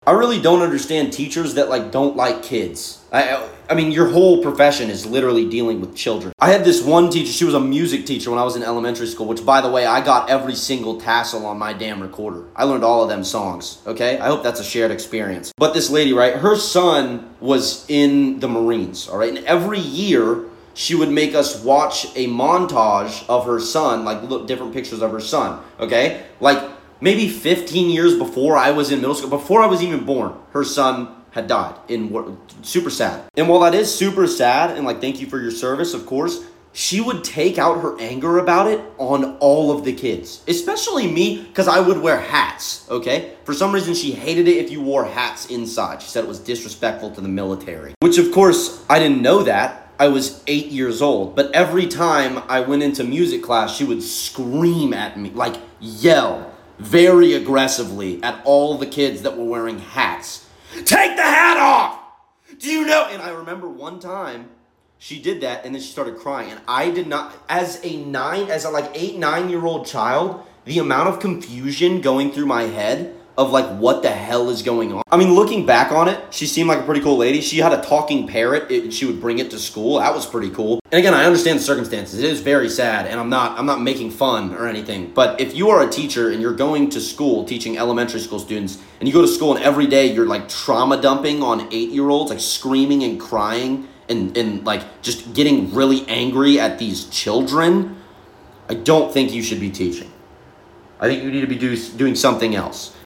I really don't understand teachers that like don't like kids. I mean, your whole profession is literally dealing with children. I had this one teacher, she was a music teacher when I was in elementary school, which, by the way, I got every single tassel on my damn recorder. I learned all of them songs, okay? I hope that's a shared experience. But this lady, right, her son was in the Marines, all right? And every year, she would make us watch a montage of her son, like different pictures of her son, okay? Like maybe 15 years before I was in middle school, before I was even born, her son had died. Super sad. And while that is super sad, and like thank you for your service, of course, she would take out her anger about it on all of the kids, especially me, because I would wear hats, okay? For some reason, she hated it if you wore hats inside. She said it was disrespectful to the military, which of course, I didn't know that. I was 8 years old, but every time I went into music class, she would scream at me, like yell very aggressively at all the kids that were wearing hats. Take the hat off! Do you know? And I remember one time she did that and then she started crying. And I did not, as a 8, 9-year-old child, the amount of confusion going through my head of like what the hell is going on. I mean, looking back on it, she seemed like a pretty cool lady. She had a talking parrot and she would bring it to school. That was pretty cool. And again, I understand the circumstances. It is very sad and I'm not making fun or anything. But if you are a teacher and you're going to school teaching elementary school students and you go to school and every day you're like trauma dumping on 8-year-olds, like screaming and crying and like just getting really angry at these children, I don't think you should be teaching. I think you need to be doing something else.